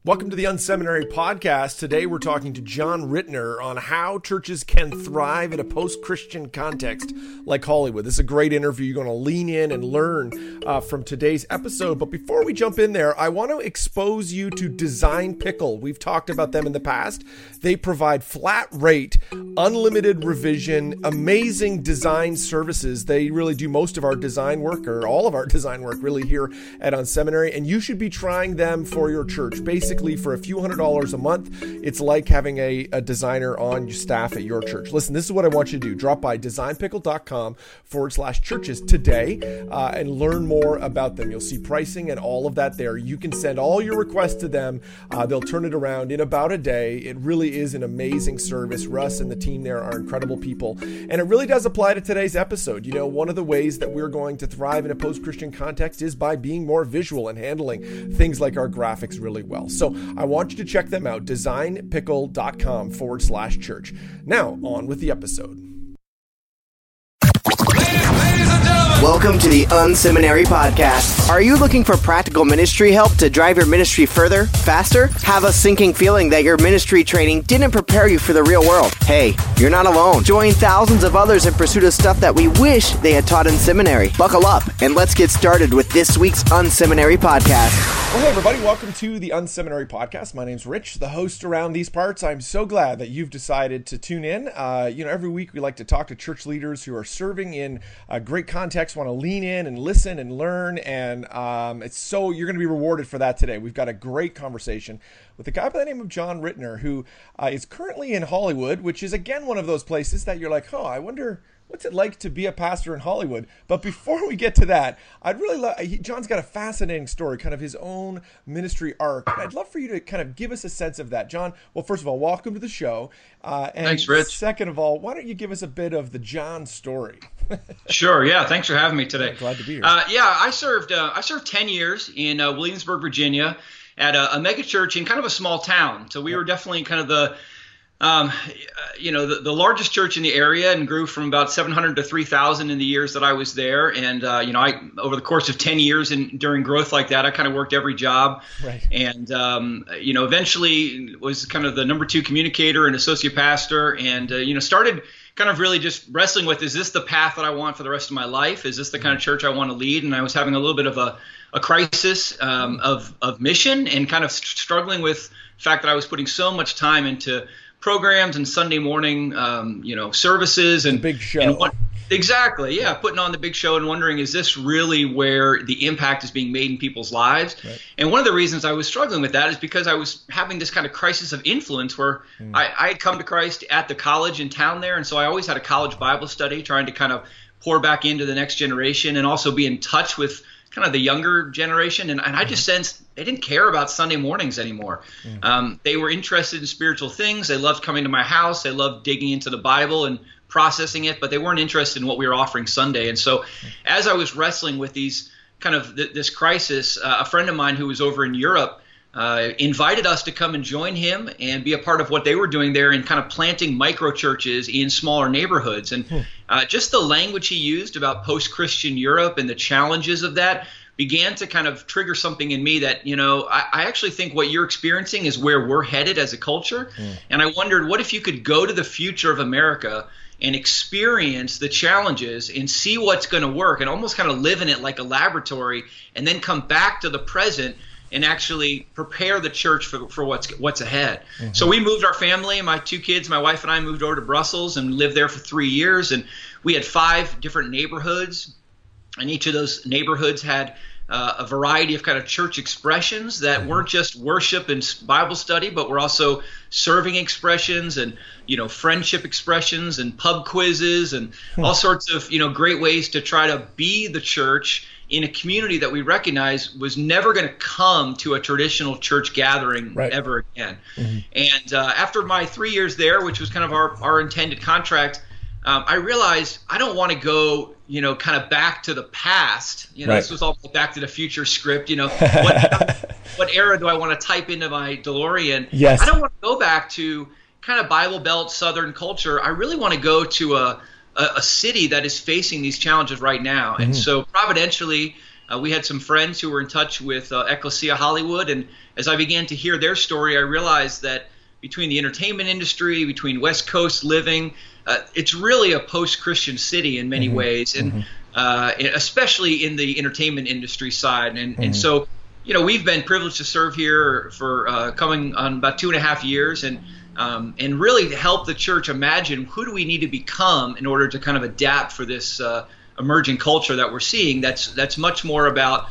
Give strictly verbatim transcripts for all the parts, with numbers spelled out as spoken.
Welcome to the Unseminary Podcast. Today we're talking to John Rittner on how churches can thrive in a post-Christian context like Hollywood. This is a great interview. You're going to lean in and learn uh, from today's episode. But before we jump in there, I want to expose you to Design Pickle. We've talked about them in the past. They provide flat rate, unlimited revision, amazing design services. They really do most of our design work, or all of our design work really, here at Unseminary. And you should be trying them for your church. Basically, for a few hundred dollars a month, it's like having a, a designer on your staff at your church. Listen, this is what I want you to do. Drop by designpickle.com forward slash churches today uh, and learn more about them. You'll see pricing and all of that there. You can send all your requests to them. Uh, they'll turn it around in about a day. It really is an amazing service. Russ and the team there are incredible people. And it really does apply to today's episode. You know, one of the ways that we're going to thrive in a post-Christian context is by being more visual and handling things like our graphics really well. So I want you to check them out, designpickle.com forward slash church. Now, on with the episode. Welcome to the Unseminary Podcast. Are you looking for practical ministry help to drive your ministry further, faster? Have a sinking feeling that your ministry training didn't prepare you for the real world? Hey, you're not alone. Join thousands of others in pursuit of stuff that we wish they had taught in seminary. Buckle up, and let's get started with this week's Unseminary Podcast. Well, hey, everybody. Welcome to the Unseminary Podcast. My name's Rich, the host around these parts. I'm so glad that you've decided to tune in. Uh, you know, every week we like to talk to church leaders who are serving in a great context, want to lean in and listen and learn, and um, it's so you're going to be rewarded for that today. We've got a great conversation with a guy by the name of John Rittner, who uh, is currently in Hollywood, which is, again, one of those places that you're like, oh, I wonder what's it like to be a pastor in Hollywood. But before we get to that, I'd really love, he, John's got a fascinating story, kind of his own ministry arc. And I'd love for you to kind of give us a sense of that. John, well, first of all, welcome to the show. Uh, and Thanks, Rich. Second of all, why don't you give us a bit of the John story? Sure. Yeah. Thanks for having me today. Yeah, glad to be here. Uh, yeah, I served. Uh, I served ten years in uh, Williamsburg, Virginia, at a, a mega church in kind of a small town. So we yep. were definitely kind of the, um, you know, the, the largest church in the area, and grew from about seven hundred to three thousand in the years that I was there. And uh, you know, I over the course of ten years and during growth like that, I kind of worked every job. Right. And um, you know, eventually was kind of the number two communicator and associate pastor, and uh, you know, started kind of really just wrestling with, is this the path that I want for the rest of my life? Is this the kind of church I want to lead? And I was having a little bit of a, a crisis um, of, of mission, and kind of struggling with the fact that I was putting so much time into programs and Sunday morning, um, you know, services and big show. And what, exactly. Yeah. Putting on the big show and wondering, is this really where the impact is being made in people's lives? Right. And one of the reasons I was struggling with that is because I was having this kind of crisis of influence where mm. I, I had come to Christ at the college in town there. And so I always had a college Bible study, trying to kind of pour back into the next generation and also be in touch with kind of the younger generation. And, and I just sensed they didn't care about Sunday mornings anymore. Mm. Um, they were interested in spiritual things. They loved coming to my house. They loved digging into the Bible and processing it, but they weren't interested in what we were offering Sunday. And so as I was wrestling with these kind of th- this crisis, uh, a friend of mine who was over in Europe uh, invited us to come and join him and be a part of what they were doing there in kind of planting micro churches in smaller neighborhoods. And uh, just the language he used about post-Christian Europe and the challenges of that began to kind of trigger something in me that, you know, I, I actually think what you're experiencing is where we're headed as a culture. Mm. And I wondered, what if you could go to the future of America and experience the challenges and see what's going to work and almost kind of live in it like a laboratory, and then come back to the present and actually prepare the church for, for what's what's ahead. Mm-hmm. So we moved our family, my two kids, my wife and I moved over to Brussels and lived there for three years. And we had five different neighborhoods, and each of those neighborhoods had uh, a variety of kind of church expressions that mm-hmm. weren't just worship and Bible study, but were also serving expressions and, you know, friendship expressions and pub quizzes and mm-hmm. all sorts of, you know, great ways to try to be the church in a community that we recognize was never going to come to a traditional church gathering right. ever again. Mm-hmm. And uh, after my three years there, which was kind of our, our intended contract, um, I realized I don't want to go, you know, kind of back to the past. You know, right. This was all Back to the Future script. You know, what, what era do I want to type into my DeLorean? Yes. I don't want to go back to kind of Bible Belt Southern culture. I really want to go to a a, a city that is facing these challenges right now. And mm-hmm. so providentially, uh, we had some friends who were in touch with uh, Ecclesia Hollywood, and as I began to hear their story, I realized that between the entertainment industry, between West Coast living, uh, it's really a post-Christian city in many mm-hmm. ways, and mm-hmm. uh, especially in the entertainment industry side. And, mm-hmm. and so, you know, we've been privileged to serve here for uh, coming on about two and a half years, and um, and really to help the church imagine who do we need to become in order to kind of adapt for this uh, emerging culture that we're seeing. That's that's much more about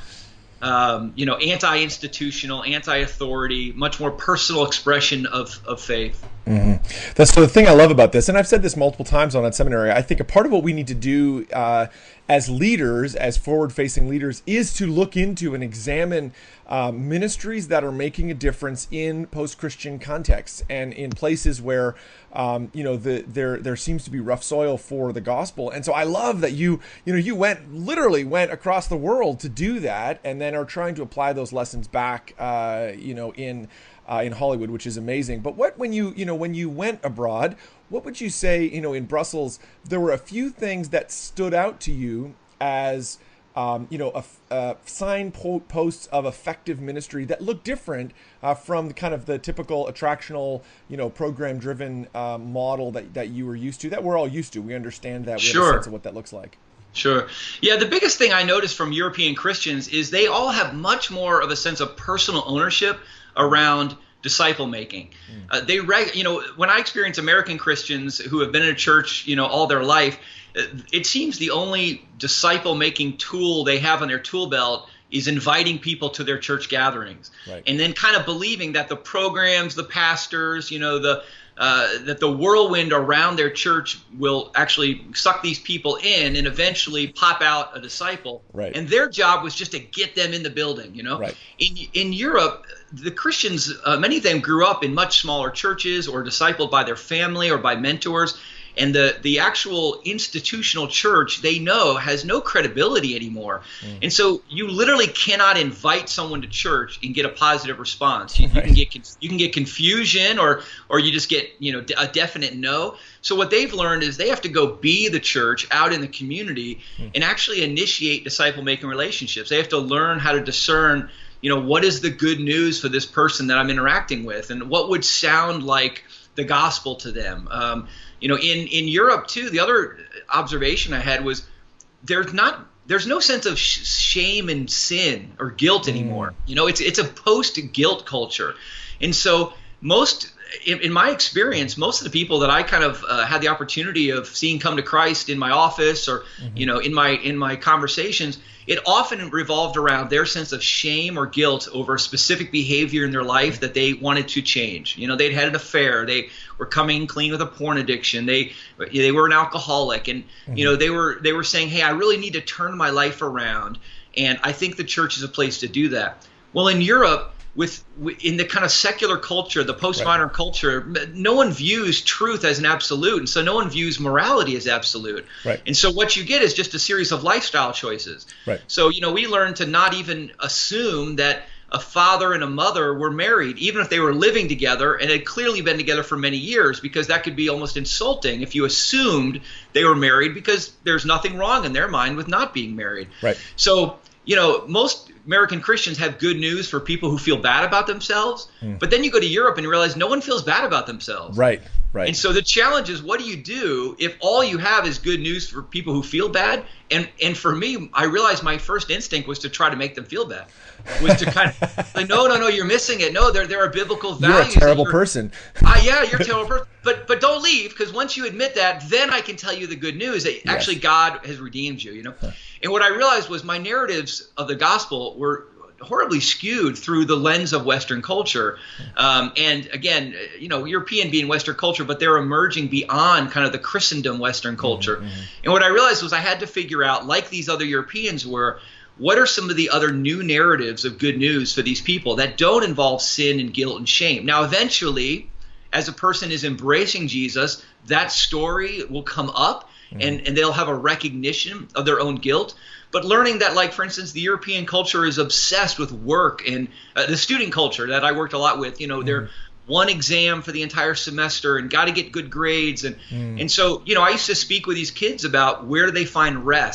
Um, you know, anti-institutional, anti-authority, much more personal expression of, of faith. Mm-hmm. That's so the thing I love about this, and I've said this multiple times on that seminary, I think a part of what we need to do uh, as leaders, as forward-facing leaders, is to look into and examine uh, ministries that are making a difference in post-Christian contexts and in places where Um, you know, the, there there seems to be rough soil for the gospel. And so I love that you, you know, you went, literally went across the world to do that, and then are trying to apply those lessons back, uh, you know, in uh, in Hollywood, which is amazing. But what, when you, you know, when you went abroad, what would you say, you know, in Brussels, there were a few things that stood out to you as, Um, you know, a, a signposts of effective ministry that look different uh, from the kind of the typical attractional, you know, program-driven uh, model that, that you were used to, that we're all used to. We understand that. We Sure. have a sense of what that looks like. Sure. Yeah, the biggest thing I noticed from European Christians is they all have much more of a sense of personal ownership around disciple making. Mm. Uh, they, reg- you know, when I experience American Christians who have been in a church, you know, all their life, it seems the only disciple-making tool they have on their tool belt is inviting people to their church gatherings, right. and then kind of believing that the programs, the pastors, you know, the uh, that the whirlwind around their church will actually suck these people in and eventually pop out a disciple. Right. And their job was just to get them in the building, you know. Right. In in Europe, the Christians, uh, many of them grew up in much smaller churches or discipled by their family or by mentors. And the, the actual institutional church, they know, has no credibility anymore. Mm. And so you literally cannot invite someone to church and get a positive response. You, right. you can get you can get confusion, or or you just get, you know, a definite no. So what they've learned is they have to go be the church out in the community mm. and actually initiate disciple-making relationships. They have to learn how to discern, you know, what is the good news for this person that I'm interacting with, and what would sound like the gospel to them. Um, You know, in, in Europe, too, the other observation I had was there's not there's no sense of sh- shame and sin or guilt anymore. Mm. You know, it's it's a post-guilt culture. And so most, in, in my experience, most of the people that I kind of uh, had the opportunity of seeing come to Christ in my office or, mm-hmm. you know, in my in my conversations, it often revolved around their sense of shame or guilt over a specific behavior in their life that they wanted to change. You know, they'd had an affair. They were coming clean with a porn addiction. They they were an alcoholic, and mm-hmm. you know, they were they were saying, "Hey, I really need to turn my life around." And I think the church is a place to do that. Well, in Europe, with in the kind of secular culture, the postmodern right. culture, no one views truth as an absolute, and so no one views morality as absolute. Right. And so what you get is just a series of lifestyle choices. Right. So, you know, we learn to not even assume that a father and a mother were married, even if they were living together and had clearly been together for many years, because that could be almost insulting if you assumed they were married, because there's nothing wrong in their mind with not being married. Right. So, you know, most American Christians have good news for people who feel bad about themselves, mm. but then you go to Europe and you realize no one feels bad about themselves. Right, right. And so the challenge is, what do you do if all you have is good news for people who feel bad? And and for me, I realized my first instinct was to try to make them feel bad. Was to kind of like, no, no, no, you're missing it. No, there there are biblical values. You're a terrible person. Uh, yeah, you're a terrible person. But but don't leave, because once you admit that, then I can tell you the good news that yes. actually God has redeemed you. You know. Huh. And what I realized was my narratives of the gospel were horribly skewed through the lens of Western culture. Um, and again, you know, European being Western culture, but they're emerging beyond kind of the Christendom Western culture. Mm-hmm. And what I realized was I had to figure out, like these other Europeans were, what are some of the other new narratives of good news for these people that don't involve sin and guilt and shame? Now, eventually, as a person is embracing Jesus, that story will come up, mm-hmm. and, and they'll have a recognition of their own guilt. But learning that, like, for instance, the European culture is obsessed with work, and uh, the student culture that I worked a lot with, you know, mm. they're one exam for the entire semester and got to get good grades. And, mm. and so, you know, I used to speak with these kids about where do they find rest.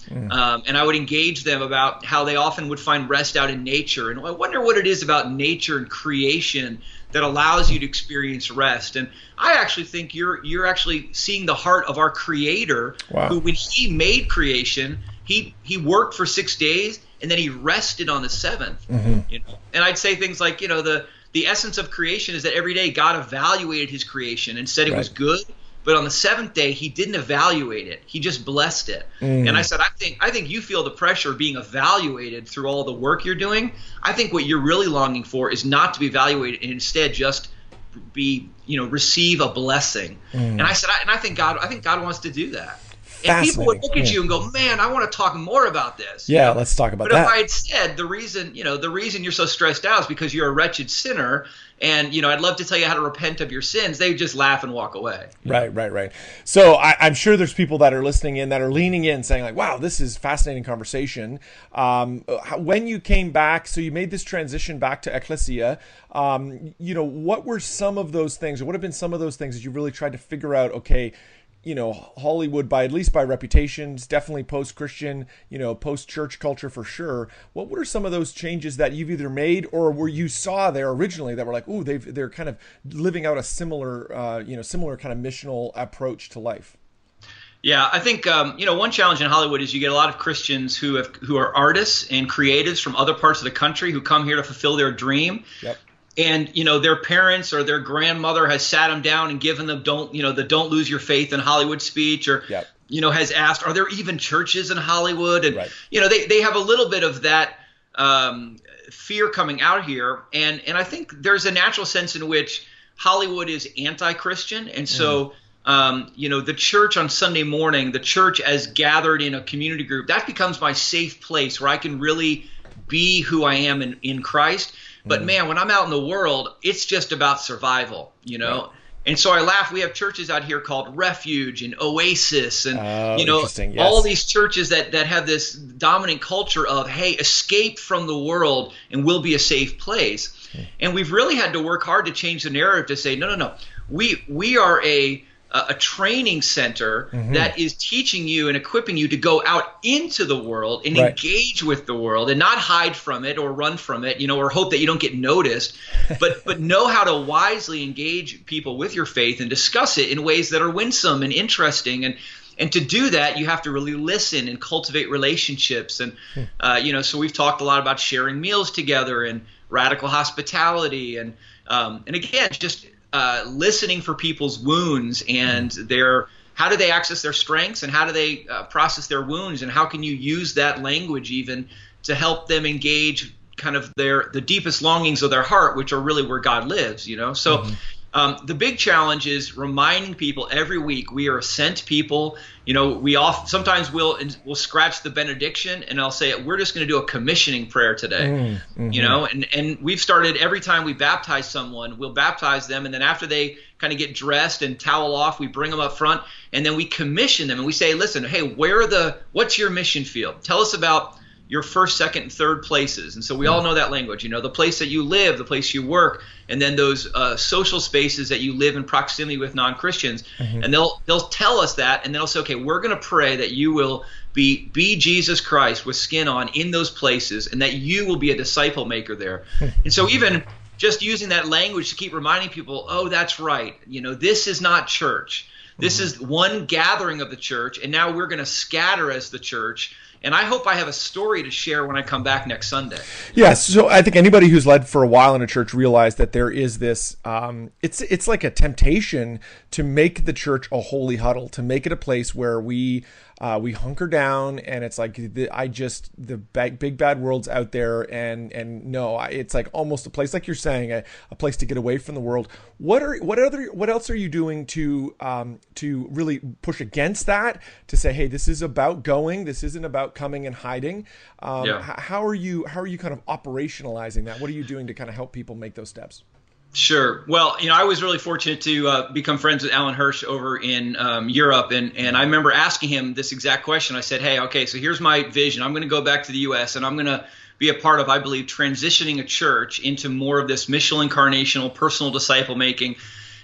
Mm. Um, and I would engage them about how they often would find rest out in nature. And I wonder what it is about nature and creation that allows you to experience rest. And I actually think you're you're actually seeing the heart of our Creator, wow. who when he made creation, he he worked for six days and then he rested on the seventh. Mm-hmm. You know? And I'd say things like, you know, the the essence of creation is that every day God evaluated his creation and said it right. was good. But on the seventh day, he didn't evaluate it. He just blessed it. Mm. And I said, I think I think you feel the pressure of being evaluated through all the work you're doing. I think what you're really longing for is not to be evaluated and instead just be, you know, receive a blessing. Mm. And I said, I, and I think God, I think God wants to do that. And people would look at yeah. you and go, man, I want to talk more about this. Yeah, let's talk about but that. But if I had said the reason, you know, the reason you're so stressed out is because you're a wretched sinner, and, you know, I'd love to tell you how to repent of your sins, they would just laugh and walk away. Right, right, right. So I, I'm sure there's people that are listening in that are leaning in saying like, wow, this is fascinating conversation. Um, when you came back, so you made this transition back to Ecclesia, um, you know, what were some of those things, or what have been some of those things that you really tried to figure out, okay, you know, Hollywood, by at least by reputation, is definitely post-Christian, you know, post-church culture for sure. What were some of those changes that you've either made or were you saw there originally that were like, ooh, they've they're kind of living out a similar, uh, you know, similar kind of missional approach to life? Yeah, I think um, you know, one challenge in Hollywood is you get a lot of Christians who have who are artists and creatives from other parts of the country who come here to fulfill their dream. Yep. And, you know, their parents or their grandmother has sat them down and given them don't, you know, the don't lose your faith in Hollywood speech, or, yep. you know, has asked, are there even churches in Hollywood? And, right. you know, they, they have a little bit of that um, fear coming out here. And, and I think there's a natural sense in which Hollywood is anti-Christian. And so, mm. um, you know, the church on Sunday morning, the church as gathered in a community group, that becomes my safe place where I can really be who I am in, in Christ. But man, when I'm out in the world, it's just about survival, you know. Right. And so I laugh. We have churches out here called Refuge and Oasis, and oh, you know, yes. all these churches that that have this dominant culture of, hey, escape from the world and we'll be a safe place. Hmm. And we've really had to work hard to change the narrative to say, no, no, no, we we are a a training center mm-hmm. that is teaching you and equipping you to go out into the world and right. engage with the world and not hide from it or run from it, you know, or hope that you don't get noticed, but but know how to wisely engage people with your faith and discuss it in ways that are winsome and interesting. And and to do that, you have to really listen and cultivate relationships. And, uh, you know, so we've talked a lot about sharing meals together and radical hospitality. And, um, and again, just Uh, listening for people's wounds and their how do they access their strengths and how do they uh, process their wounds, and how can you use that language even to help them engage kind of their the deepest longings of their heart, which are really where God lives, you know. So mm-hmm. um, the big challenge is reminding people every week we are a sent people. You know, we often sometimes we'll we'll scratch the benediction and I'll say we're just going to do a commissioning prayer today. Mm-hmm. You know, and and we've started every time we baptize someone, we'll baptize them, and then after they kind of get dressed and towel off, we bring them up front and then we commission them and we say, listen, hey, where are the what's your mission field? Tell us about your first, second, and third places. And so we all know that language, you know, the place that you live, the place you work, and then those uh, social spaces that you live in proximity with non-Christians. Mm-hmm. And they'll they'll tell us that, and they'll say, okay, we're going to pray that you will be be Jesus Christ with skin on in those places, and that you will be a disciple maker there. And so even just using that language to keep reminding people, oh, that's right, you know, this is not church. This mm-hmm. is one gathering of the church, and now we're going to scatter as the church. And I hope I have a story to share when I come back next Sunday. Yeah, so I think anybody who's led for a while in a church realize that there is this, um, it's it's like a temptation to make the church a holy huddle, to make it a place where we uh, we hunker down, and it's like the, I just the big, big bad world's out there, and and no, it's like almost a place, like you're saying, a, a place to get away from the world. What are what other what else are you doing to um, to really push against that? To say, hey, this is about going. This isn't about coming and hiding. Um, yeah. h- how are you how are you kind of operationalizing that? What are you doing to kind of help people make those steps? Sure. Well, you know, I was really fortunate to uh, become friends with Alan Hirsch over in um, Europe. And, and I remember asking him this exact question. I said, hey, okay, so here's my vision. I'm going to go back to the U S and I'm going to be a part of, I believe, transitioning a church into more of this missional incarnational personal disciple making.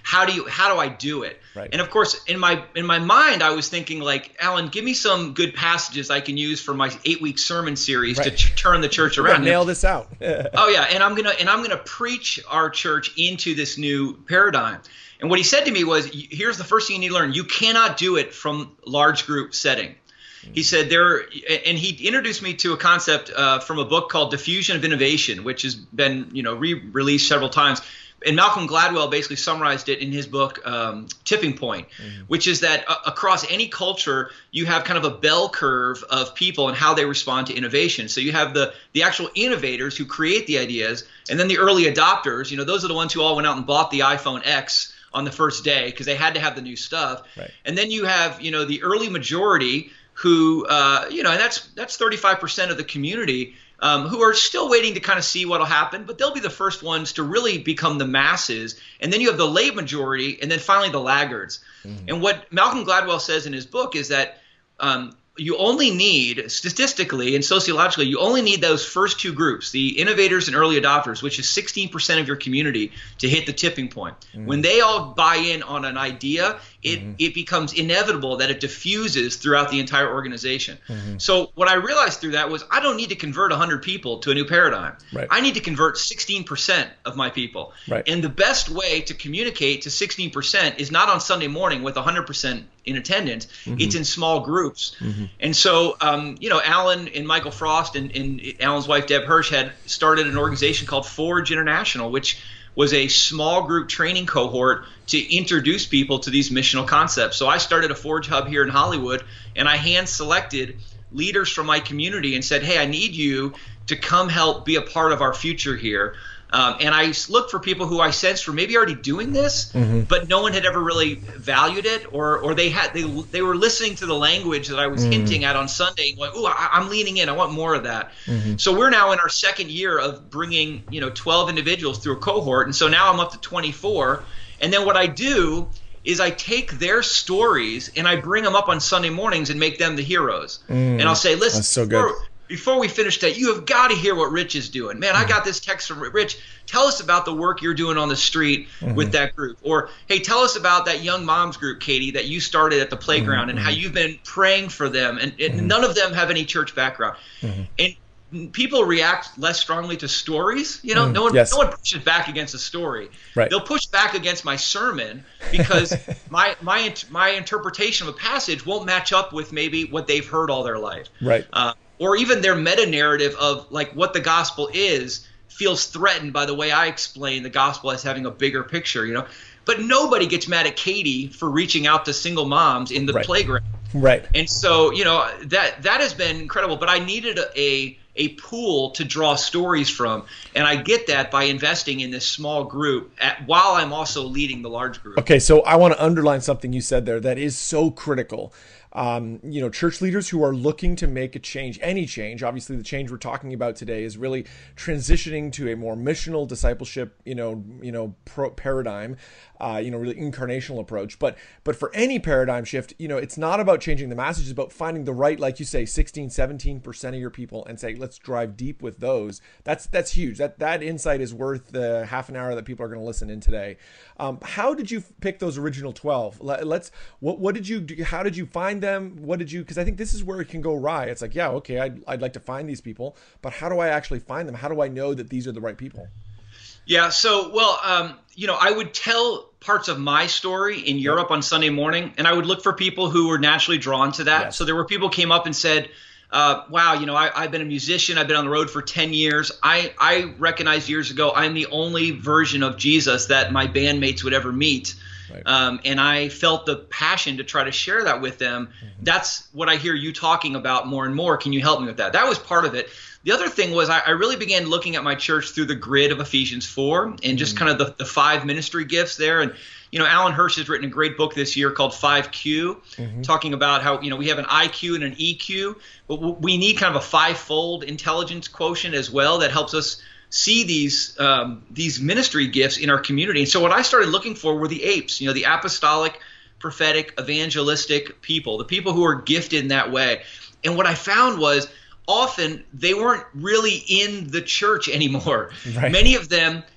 how do you how do I do it? Right. And of course, in my in my mind, I was thinking like, Alan, give me some good passages I can use for my eight week sermon series right. to ch- turn the church around. Nail this out. Oh yeah, and I'm gonna and I'm gonna preach our church into this new paradigm. And what he said to me was, here's the first thing you need to learn: you cannot do it from large group setting. He said there, and he introduced me to a concept uh, from a book called Diffusion of Innovation, which has been, you know, re-released several times. And Malcolm Gladwell basically summarized it in his book, um, Tipping Point, mm-hmm. which is that uh, across any culture, you have kind of a bell curve of people and how they respond to innovation. So you have the the actual innovators who create the ideas, and then the early adopters. You know, those are the ones who all went out and bought the iPhone X on the first day because they had to have the new stuff. Right. And then you have, you know, the early majority who, uh, you know, and that's that's thirty-five percent of the community um, who are still waiting to kind of see what will happen, but they'll be the first ones to really become the masses. And then you have the late majority, and then finally the laggards. Mm-hmm. And what Malcolm Gladwell says in his book is that um, you only need, statistically and sociologically, you only need those first two groups, the innovators and early adopters, which is sixteen percent of your community, to hit the tipping point. Mm-hmm. When they all buy in on an idea, it, mm-hmm. it becomes inevitable that it diffuses throughout the entire organization. Mm-hmm. So what I realized through that was I don't need to convert one hundred people to a new paradigm. Right. I need to convert sixteen percent of my people. Right. And the best way to communicate to sixteen percent is not on Sunday morning with one hundred percent in attendance. Mm-hmm. It's in small groups. Mm-hmm. And so, um, you know, Alan and Michael Frost and, and Alan's wife, Deb Hirsch, had started an organization called Forge International, which was a small group training cohort to introduce people to these missional concepts. So I started a Forge Hub here in Hollywood, and I hand selected leaders from my community and said, hey, I need you to come help be a part of our future here. Um, and I looked for people who I sensed were maybe already doing this, mm-hmm. but no one had ever really valued it, or or they had they they were listening to the language that I was mm-hmm. hinting at on Sunday, and going, "Ooh, I, I'm leaning in. I want more of that." Mm-hmm. So we're now in our second year of bringing, you know, twelve individuals through a cohort, and so now I'm up to twenty-four. And then what I do is I take their stories and I bring them up on Sunday mornings and make them the heroes. Mm, and I'll say, "Listen, that's so good. Before we finish that, you have got to hear what Rich is doing. Man, I got this text from Rich. Tell us about the work you're doing on the street mm-hmm. with that group." Or, hey, tell us about that young moms group, Katie, that you started at the playground mm-hmm. and how you've been praying for them. And, and mm-hmm. none of them have any church background. Mm-hmm. And people react less strongly to stories. You know, mm, no one yes. no one pushes back against a story. Right. They'll push back against my sermon because my my my interpretation of a passage won't match up with maybe what they've heard all their life. Right. Uh, or even their meta-narrative of like what the gospel is feels threatened by the way I explain the gospel as having a bigger picture, you know. But nobody gets mad at Katie for reaching out to single moms in the right. playground. Right. And so, you know, that that has been incredible. But I needed a, a a pool to draw stories from, and I get that by investing in this small group at, while I'm also leading the large group. Okay, so I want to underline something you said there that is so critical. Um, you know, church leaders who are looking to make a change, any change, obviously the change we're talking about today is really transitioning to a more missional discipleship, you know, you know, pro- paradigm, uh, you know, really incarnational approach. But, but for any paradigm shift, you know, it's not about changing the masses, it's about finding the right, like you say, sixteen, seventeen percent of your people and say, let's drive deep with those. That's, that's huge. That, that insight is worth the half an hour that people are going to listen in today. Um, how did you pick those original twelve? Let's, what, what did you do? How did you find them? What did you, because I think this is where it can go awry. It's like, yeah, okay, I'd, I'd like to find these people, but how do I actually find them? How do I know that these are the right people? Yeah, so, well, um, you know, I would tell parts of my story in Europe on Sunday morning, and I would look for people who were naturally drawn to that. Yes. So there were people who came up and said, uh, wow, you know, I, I've been a musician. I've been on the road for ten years. I, I recognized years ago I'm the only version of Jesus that my bandmates would ever meet. Right. Um, and I felt the passion to try to share that with them. Mm-hmm. That's what I hear you talking about more and more. Can you help me with that? That was part of it. The other thing was I, I really began looking at my church through the grid of Ephesians four and just mm-hmm. kind of the, the five ministry gifts there. And, you know, Alan Hirsch has written a great book this year called five Q, mm-hmm. talking about how, you know, we have an I Q and an E Q, but we need kind of a five-fold intelligence quotient as well that helps us see these um, these ministry gifts in our community. And so what I started looking for were the apes, you know, the apostolic, prophetic, evangelistic people, the people who are gifted in that way. And what I found was often they weren't really in the church anymore. Right. Many of them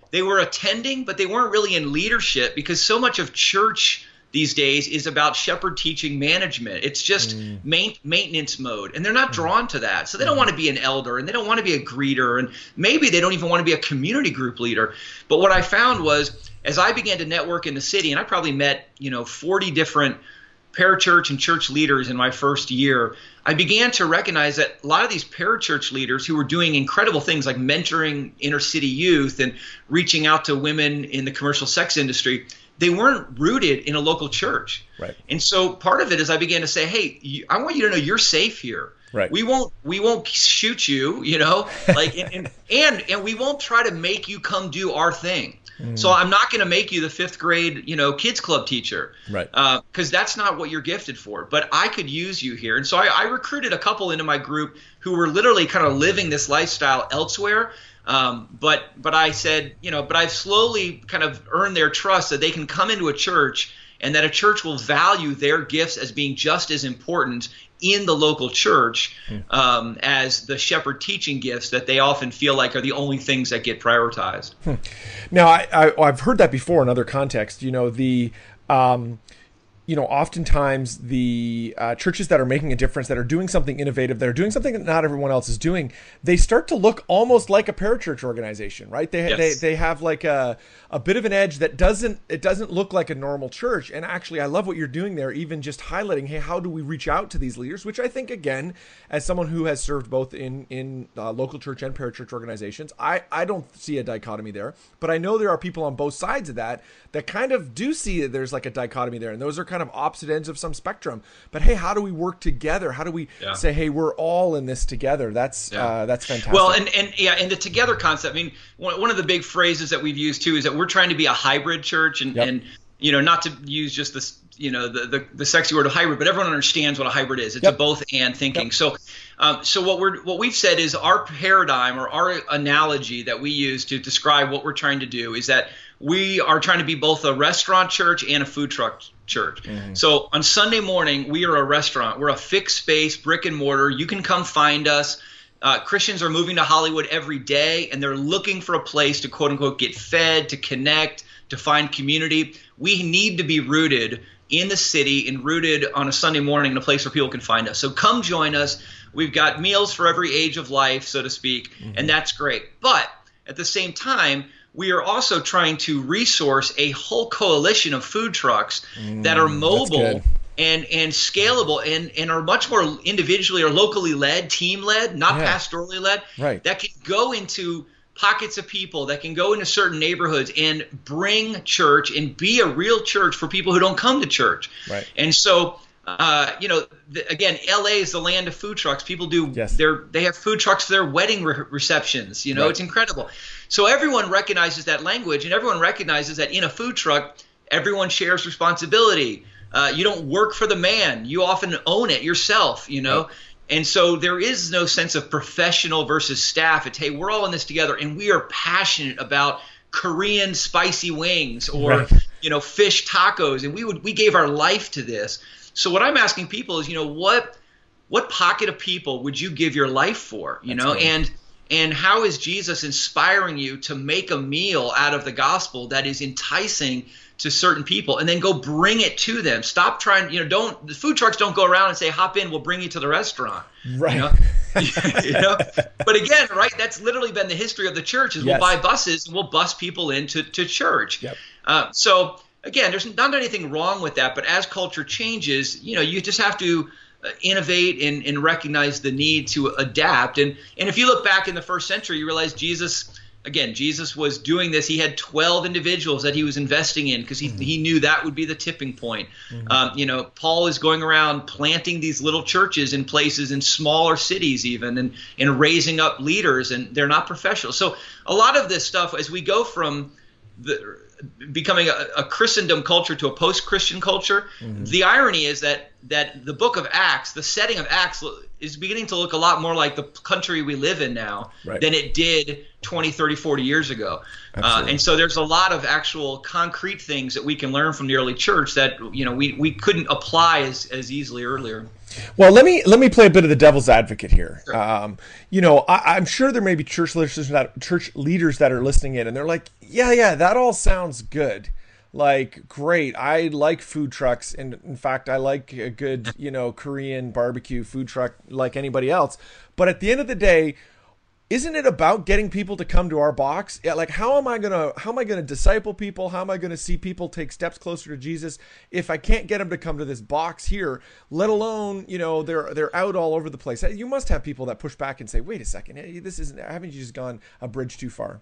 they were attending, but they weren't really in leadership, because so much of church these days is about shepherd teaching management. It's just mm. main, maintenance mode, and they're not drawn to that. So they don't want to be an elder, and they don't want to be a greeter, and maybe they don't even want to be a community group leader. But what I found was, as I began to network in the city, and I probably met, you know, forty different parachurch and church leaders in my first year, I began to recognize that a lot of these parachurch leaders who were doing incredible things like mentoring inner city youth and reaching out to women in the commercial sex industry, they weren't rooted in a local church. Right. And so part of it is I began to say, hey, you, I want you to know you're safe here. Right. We won't we won't shoot you, you know, like and, and and and we won't try to make you come do our thing. Mm. So I'm not going to make you the fifth grade, you know, kids club teacher, right? Because uh, that's not what you're gifted for. But I could use you here, and so I, I recruited a couple into my group who were literally kind of living this lifestyle elsewhere. Um, but but I said, you know, but I've slowly kind of earned their trust that they can come into a church, and that a church will value their gifts as being just as important in the local church um, as the shepherd teaching gifts that they often feel like are the only things that get prioritized. Hmm. Now, I, I, I've heard that before in other contexts. You know, the um, you know, oftentimes the uh, churches that are making a difference, that are doing something innovative, that are doing something that not everyone else is doing, they start to look almost like a parachurch organization, right? They yes. they they have like a a bit of an edge that doesn't it doesn't look like a normal church. And actually, I love what you're doing there, even just highlighting, hey, how do we reach out to these leaders? Which I think, again, as someone who has served both in in uh, local church and parachurch organizations, I I don't see a dichotomy there, but I know there are people on both sides of that that kind of do see that there's like a dichotomy there, and those are kind of opposite ends of some spectrum. But hey, how do we work together? How do we yeah. say, hey, we're all in this together? That's yeah. uh, that's fantastic. Well, and and yeah, and the together concept. I mean, one, one of the big phrases that we've used too is that we're trying to be a hybrid church, and yep. and you know, not to use just this, you know, the, the the sexy word of hybrid, but everyone understands what a hybrid is. It's yep. a both and thinking. Yep. So, um, so what we're what we've said is our paradigm or our analogy that we use to describe what we're trying to do is that we are trying to be both a restaurant church and a food truck church. Mm-hmm. So on Sunday morning, we are a restaurant. We're a fixed space, brick and mortar. You can come find us. Uh, Christians are moving to Hollywood every day, and they're looking for a place to, quote unquote, get fed, to connect, to find community. We need to be rooted in the city and rooted on a Sunday morning in a place where people can find us. So come join us. We've got meals for every age of life, so to speak, mm-hmm. and that's great. But at the same time, we are also trying to resource a whole coalition of food trucks mm, that are mobile and and scalable and, and are much more individually or locally led, team led, not yeah. pastorally led, right. that can go into pockets of people, that can go into certain neighborhoods and bring church and be a real church for people who don't come to church. Right. And so, uh, you know, the, again, L A is the land of food trucks. People do yes. their they have food trucks for their wedding re- receptions. You know, right. it's incredible. So everyone recognizes that language, and everyone recognizes that in a food truck, everyone shares responsibility. Uh, you don't work for the man. You often own it yourself, you know. Right. And so there is no sense of professional versus staff. It's, hey, we're all in this together, and we are passionate about Korean spicy wings or, right. you know, fish tacos. And we would we gave our life to this. So what I'm asking people is, you know, what what pocket of people would you give your life for, you That's know, right. and And how is Jesus inspiring you to make a meal out of the gospel that is enticing to certain people, and then go bring it to them? Stop trying, you know, don't, the food trucks don't go around and say, hop in, we'll bring you to the restaurant. Right. You know? you know? But again, right, that's literally been the history of the church is yes. we'll buy buses and we'll bus people into to church. Yep. Uh, so again, there's not anything wrong with that, but as culture changes, you know, you just have to Uh, innovate and, and recognize the need to adapt. And and if you look back in the first century, you realize Jesus, again, Jesus was doing this. He had twelve individuals that he was investing in because he, mm-hmm. he knew that would be the tipping point. Mm-hmm. Um, you know, Paul is going around planting these little churches in places in smaller cities even, and, and raising up leaders, and they're not professional. So a lot of this stuff, as we go from the becoming a, a Christendom culture to a post-Christian culture, mm-hmm. the irony is that that the book of Acts, the setting of Acts, is beginning to look a lot more like the country we live in now right. than it did twenty, thirty, forty years ago. Uh, and so there's a lot of actual concrete things that we can learn from the early church that, you know, we, we couldn't apply as, as easily earlier. Well, let me let me play a bit of the devil's advocate here. Sure. Um, you know, I, I'm sure there may be church leaders that church leaders that are listening in, and they're like, "Yeah, yeah, that all sounds good. Like, great. I like food trucks, and in fact, I like a good, you know, Korean barbecue food truck like anybody else. But at the end of the day, isn't it about getting people to come to our box? Yeah, like, how am I gonna how am I gonna disciple people? How am I gonna see people take steps closer to Jesus if I can't get them to come to this box here? Let alone, you know, they're they're out all over the place. You must have people that push back and say, "Wait a second, hey, this isn't. Haven't you just gone a bridge too far?"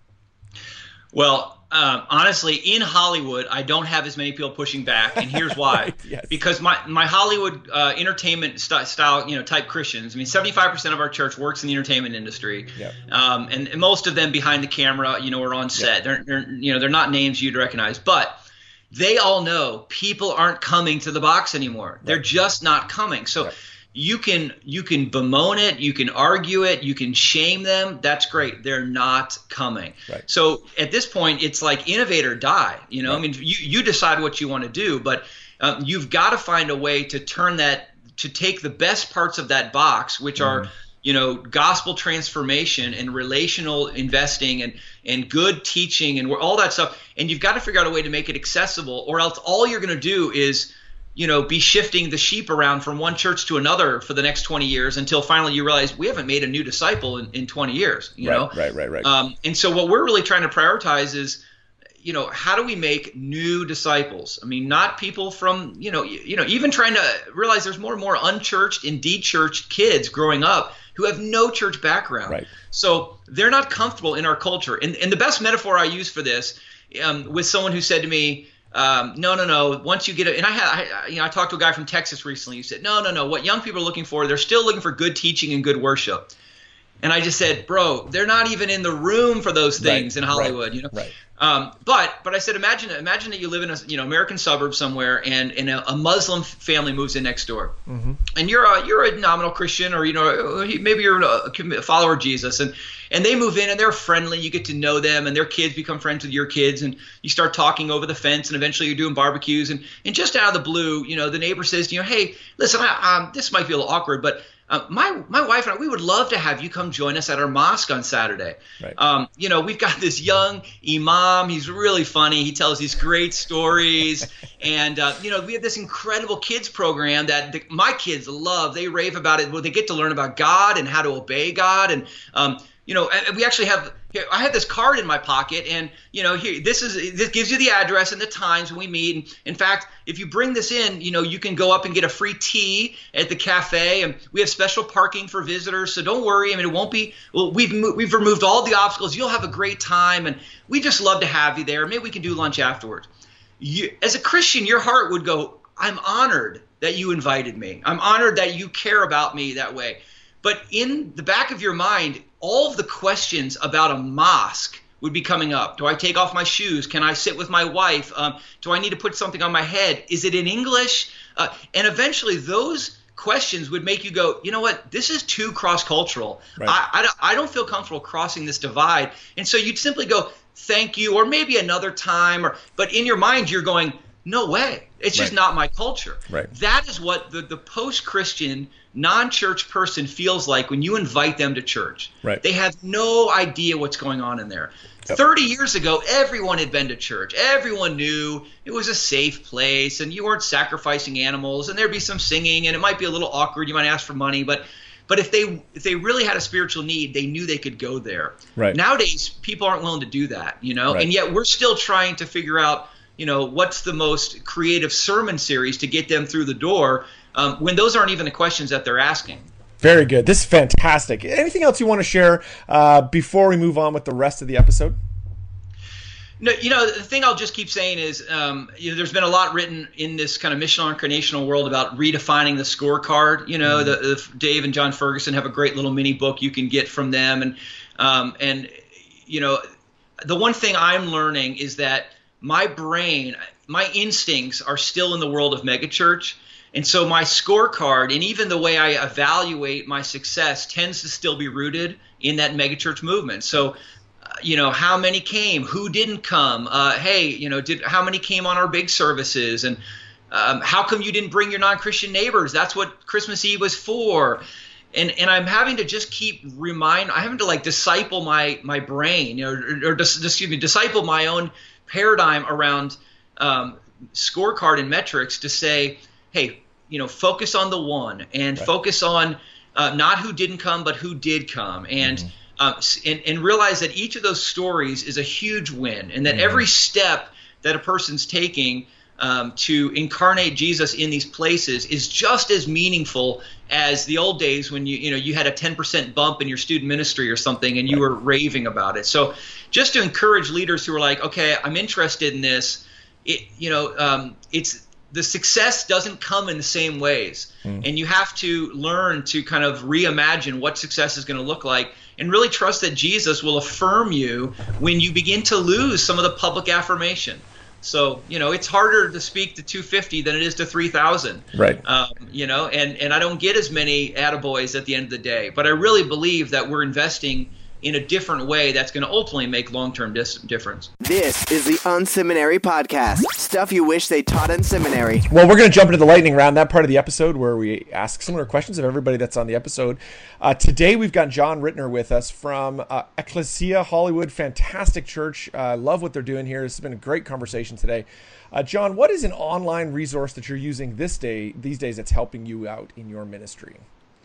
Well, um, honestly, in Hollywood, I don't have as many people pushing back, and here's why: right, yes. Because my my Hollywood uh, entertainment st- style, you know, type Christians. I mean, seventy-five percent of our church works in the entertainment industry, yep. um, and, and most of them behind the camera, you know, or on set. Yep. They're, they're you know they're not names you'd recognize, but they all know people aren't coming to the box anymore. Right. They're just not coming. So. Yep. You can you can bemoan it, you can argue it, you can shame them. That's great. They're not coming. Right. So at this point, it's like innovate or die. You know, right. I mean, you you decide what you want to do, but um, you've got to find a way to turn that to take the best parts of that box, which mm-hmm. are you know gospel transformation and relational investing and and good teaching and all that stuff, and you've got to figure out a way to make it accessible, or else all you're going to do is you know, be shifting the sheep around from one church to another for the next twenty years until finally you realize we haven't made a new disciple in, in twenty years, you right, know? Right, right, right. Um, and so what we're really trying to prioritize is, you know, how do we make new disciples? I mean, not people from, you know, you, you know, even trying to realize there's more and more unchurched and de-churched kids growing up who have no church background. Right. So they're not comfortable in our culture. And, and the best metaphor I use for this um, with someone who said to me, Um, no, no, no. Once you get it, and I had, I, you know, I talked to a guy from Texas recently. He said, no, no, no. What young people are looking for, they're still looking for good teaching and good worship. And I just said, bro, they're not even in the room for those things right, in Hollywood, right, you know. Right. Um, but, but I said, imagine, imagine that you live in a, you know, American suburb somewhere, and, and a, a Muslim family moves in next door, mm-hmm. and you're a, you're a nominal Christian, or you know, maybe you're a follower of Jesus, and. And they move in and they're friendly. You get to know them, and their kids become friends with your kids, and you start talking over the fence, and eventually you're doing barbecues. And, and just out of the blue, you know, the neighbor says, you know, hey, listen, I, um, this might be a little awkward, but uh, my my wife and I, we would love to have you come join us at our mosque on Saturday. Right. Um, you know, we've got this young imam. He's really funny. He tells these great stories. and, uh, you know, we have this incredible kids program that the, my kids love. They rave about it. Well, they get to learn about God and how to obey God. And, um, You know, we actually have. I have this card in my pocket, and you know, here this is this gives you the address and the times when we meet. And in fact, if you bring this in, you know, you can go up and get a free tea at the cafe, and we have special parking for visitors. So don't worry. I mean, it won't be. Well, we've we've removed all the obstacles. You'll have a great time, and we just love to have you there. Maybe we can do lunch afterwards. You, as a Christian, your heart would go, I'm honored that you invited me. I'm honored that you care about me that way. But in the back of your mind, all of the questions about a mosque would be coming up. Do I take off my shoes? Can I sit with my wife? Um, do I need to put something on my head? Is it in English? Uh, and eventually those questions would make you go, you know what? This is too cross-cultural. Right. I, I, don't, I don't feel comfortable crossing this divide. And so you'd simply go, thank you, or maybe another time. Or but in your mind, you're going, no way. It's just right. not my culture. Right. That is what the, the post-Christian, non-church person feels like when you invite them to church. Right. They have no idea what's going on in there. Yep. thirty years ago, everyone had been to church. Everyone knew it was a safe place, and you weren't sacrificing animals, and there'd be some singing, and it might be a little awkward. You might ask for money, but but if they if they really had a spiritual need, they knew they could go there. Right. Nowadays, people aren't willing to do that, you know, right. and yet we're still trying to figure out, you know, what's the most creative sermon series to get them through the door um, when those aren't even the questions that they're asking. Very good. This is fantastic. Anything else you want to share uh, before we move on with the rest of the episode? No, you know, the thing I'll just keep saying is, um, you know, there's been a lot written in this kind of missional incarnational world about redefining the scorecard. You know, mm-hmm. the, the Dave and John Ferguson have a great little mini book you can get from them. And, um, and you know, the one thing I'm learning is that my brain, my instincts are still in the world of megachurch. And so my scorecard and even the way I evaluate my success tends to still be rooted in that megachurch movement. So, uh, you know, how many came, who didn't come, uh, hey, you know, did how many came on our big services? And, um, how come you didn't bring your non-Christian neighbors? That's what Christmas Eve was for. And and I'm having to just keep remind, I'm having to like disciple my my brain, you know, or, or dis, excuse me, disciple my own paradigm around um, scorecard and metrics to say, hey, you know, focus on the one and right. focus on uh, not who didn't come, but who did come. And, mm-hmm. uh, and and realize that each of those stories is a huge win, and that mm-hmm. every step that a person's taking um, to incarnate Jesus in these places is just as meaningful as the old days when you you know you had a ten percent bump in your student ministry or something and you were raving about it. So just to encourage leaders who are like, okay, I'm interested in this, it you know um, it's the success doesn't come in the same ways, mm. and you have to learn to kind of reimagine what success is going to look like, and really trust that Jesus will affirm you when you begin to lose some of the public affirmation. So, you know, it's harder to speak to two fifty than it is to three thousand. Right. Um, you know, and, and I don't get as many attaboys at the end of the day. But I really believe that we're investing in a different way that's going to ultimately make long-term dis- difference. This is the Unseminary Podcast. Stuff you wish they taught in seminary. Well, we're going to jump into the lightning round, that part of the episode where we ask similar questions of everybody that's on the episode. Uh, today, we've got John Rittner with us from uh, Ecclesia Hollywood. Fantastic church. I uh, love what they're doing here. This has been a great conversation today. Uh, John, what is an online resource that you're using this day, these days that's helping you out in your ministry?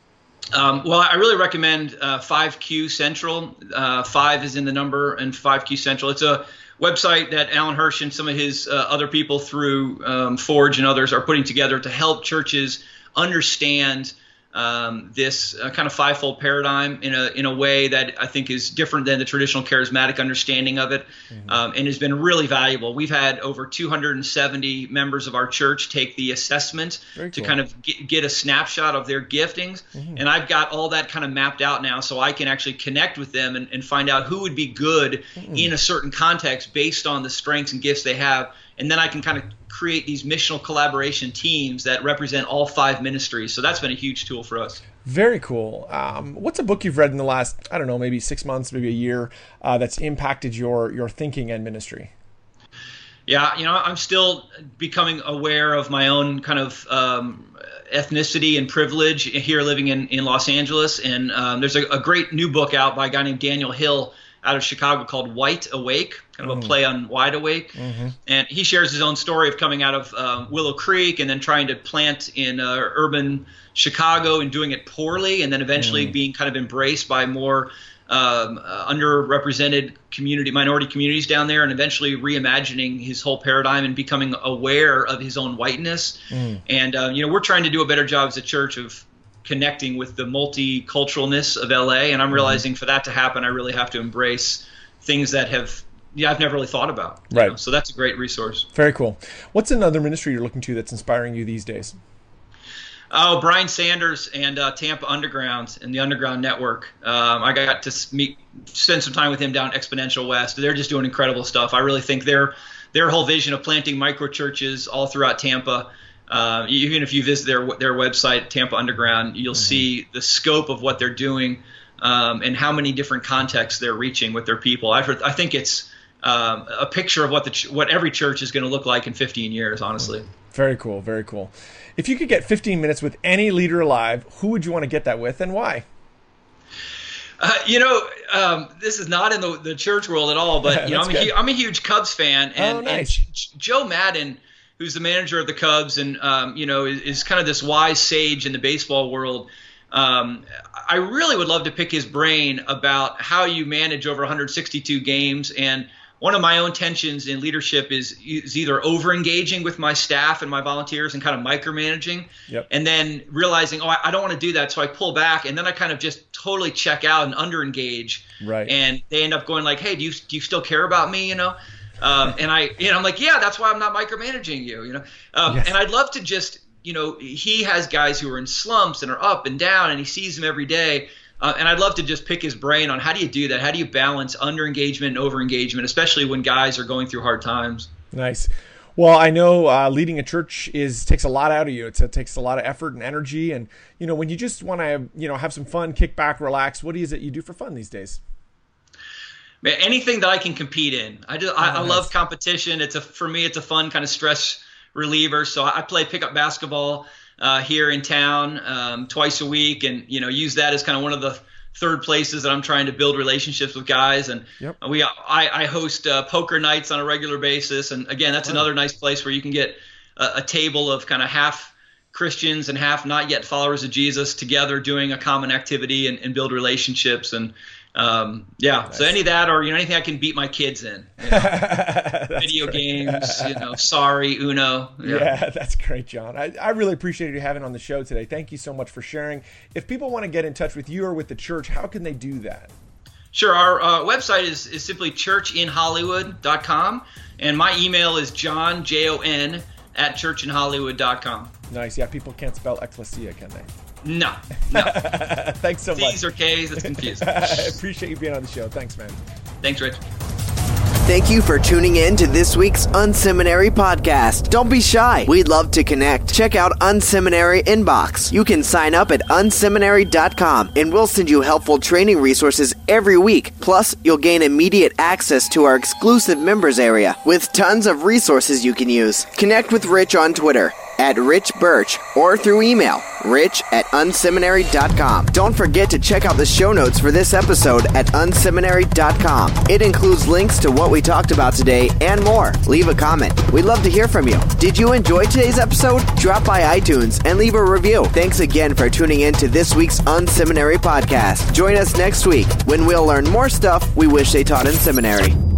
Um, well, I really recommend uh, five Q Central. Uh, five is in the number, and five Q Central. It's a website that Alan Hirsch and some of his uh, other people through um, Forge and others are putting together to help churches understand um, this uh, kind of fivefold paradigm in a in a way that I think is different than the traditional charismatic understanding of it, mm-hmm. um, and has been really valuable. We've had over two hundred seventy members of our church take the assessment Very to cool. kind of get, get a snapshot of their giftings, mm-hmm. and I've got all that kind of mapped out now, so I can actually connect with them and, and find out who would be good mm-hmm. in a certain context based on the strengths and gifts they have, and then I can kind of create these missional collaboration teams that represent all five ministries. So that's been a huge tool for us. Very cool. Um, what's a book you've read in the last, I don't know, maybe six months, maybe a year, uh, that's impacted your your thinking and ministry? Yeah, you know, I'm still becoming aware of my own kind of um, ethnicity and privilege here living in, in Los Angeles. And um, there's a, a great new book out by a guy named Daniel Hill out of Chicago called White Awake, kind of mm. a play on Wide Awake. Mm-hmm. And he shares his own story of coming out of um, Willow Creek and then trying to plant in uh, urban Chicago and doing it poorly, and then eventually mm. being kind of embraced by more um, uh, underrepresented community, minority communities down there, and eventually reimagining his whole paradigm and becoming aware of his own whiteness. Mm. And, uh, you know, we're trying to do a better job as a church of connecting with the multiculturalness of L A, and I'm realizing mm-hmm. for that to happen, I really have to embrace things that have, yeah, I've never really thought about. Right. Know? So that's a great resource. Very cool. What's another ministry you're looking to that's inspiring you these days? Oh, Brian Sanders and uh, Tampa Underground and the Underground Network. Um, I got to meet, spend some time with him down at Exponential West. They're just doing incredible stuff. I really think their their whole vision of planting micro churches all throughout Tampa. Uh, even if you visit their their website, Tampa Underground, you'll mm-hmm. see the scope of what they're doing um, and how many different contexts they're reaching with their people. I I think it's um, a picture of what the ch- what every church is going to look like in fifteen years, honestly. Very cool, very cool. If you could get fifteen minutes with any leader alive, who would you want to get that with, and why? Uh, you know, um, this is not in the, the church world at all, but you know, I'm a, hu- I'm a huge Cubs fan, and, oh, nice. and J- Joe Madden, who's the manager of the Cubs, and um, you know, is, is kind of this wise sage in the baseball world. Um, I really would love to pick his brain about how you manage over one hundred sixty-two games. And one of my own tensions in leadership is, is either over-engaging with my staff and my volunteers and kind of micromanaging, yep. and then realizing, oh, I, I don't want to do that, so I pull back, and then I kind of just totally check out and under-engage. Right. And they end up going like, hey, do you do you still care about me? You know. Um, and I, you know, I'm like, yeah, that's why I'm not micromanaging you, you know. Um, yes. And I'd love to just, you know, he has guys who are in slumps and are up and down, and he sees them every day. Uh, and I'd love to just pick his brain on how do you do that? How do you balance under engagement and over engagement, especially when guys are going through hard times? Nice. Well, I know uh, leading a church is takes a lot out of you. It's, it takes a lot of effort and energy. And, you know, when you just want to, you know, have some fun, kick back, relax, what is it you do for fun these days? Man, anything that I can compete in. I just, oh, I, I nice. love competition. It's a for me, it's a fun kind of stress reliever. So I play pickup basketball uh, here in town um, twice a week, and you know use that as kind of one of the third places that I'm trying to build relationships with guys. And yep. we I, I host uh, poker nights on a regular basis, and again that's oh. another nice place where you can get a, a table of kind of half Christians and half not yet followers of Jesus together doing a common activity and, and build relationships. And Um, yeah, nice. So any of that, or, you know, anything I can beat my kids in, you know, video great. games, you know, sorry, Uno. Yeah. yeah, that's great, John. I, I really appreciate you having on the show today. Thank you so much for sharing. If people want to get in touch with you or with the church, how can they do that? Sure. Our uh, website is, is simply church in hollywood dot com. And my email is john, J O N, at church in hollywood dot com. Nice. Yeah, people can't spell ecclesia, can they? No, no. Thanks so much. C's or K's, it's confusing. I appreciate you being on the show. Thanks, man. Thanks, Rich. Thank you for tuning in to this week's Unseminary podcast. Don't be shy. We'd love to connect. Check out Unseminary Inbox. You can sign up at unseminary dot com, and we'll send you helpful training resources every week. Plus, you'll gain immediate access to our exclusive members area with tons of resources you can use. Connect with Rich on Twitter at Rich Birch or through email, rich at unseminary dot com. Don't forget to check out the show notes for this episode at unseminary dot com. It includes links to what we talked about today and more. Leave a comment. We'd love to hear from you. Did you enjoy today's episode? Drop by iTunes and leave a review. Thanks again for tuning in to this week's Unseminary podcast. Join us next week when we'll learn more stuff we wish they taught in seminary.